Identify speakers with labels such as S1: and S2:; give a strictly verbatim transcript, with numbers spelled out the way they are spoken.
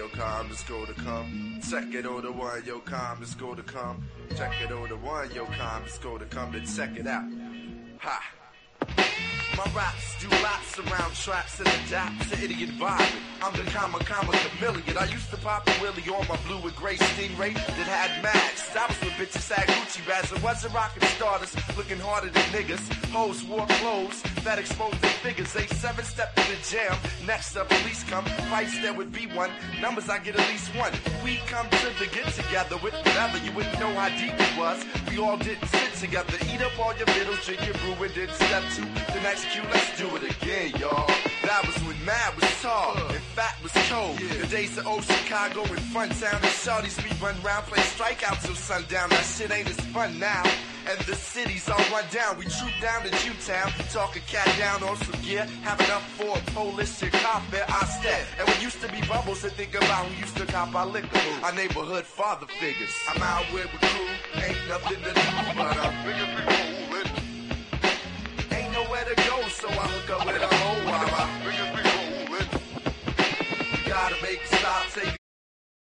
S1: yo, calm, let's go to come. Check it on the one, yo, calm, let's go to come. Check it on the one, yo, calm, let's go to come. Then check it out. Ha. My raps do laps around traps and adapt to idiot vibe. I'm the comma, comma, chameleon. I used to pop a willy on my blue and gray Stingray that had mags. I was with bitches had Gucci bags. I wasn't rocking starters, looking harder than niggas. Hoes wore clothes that exposed their figures. They seven step to the jam. Next up, police come. Fights there would be one. Numbers I get at least one. We come to the get together with whatever. You wouldn't know how deep it was. We all didn't sit together. Eat up all your middles, drink your brew, and then step two. The next cue, let's do it again, y'all. That was when Mad was tall and Fat was cold. Yeah. The days of old Chicago and Fun Town and Shorties, we run round, play strikeout till sundown. That shit ain't as fun now. And the city's all run down. We troop down to Jewtown, talk a cat down on some gear, have enough for a Polish and coffee. I step. And we used to be bubbles to think about who used to cop our liquor. Our neighborhood father figures. I'm out with a crew, ain't nothing to do, but I'm bigger people. Ain't nowhere to go, so I hook up with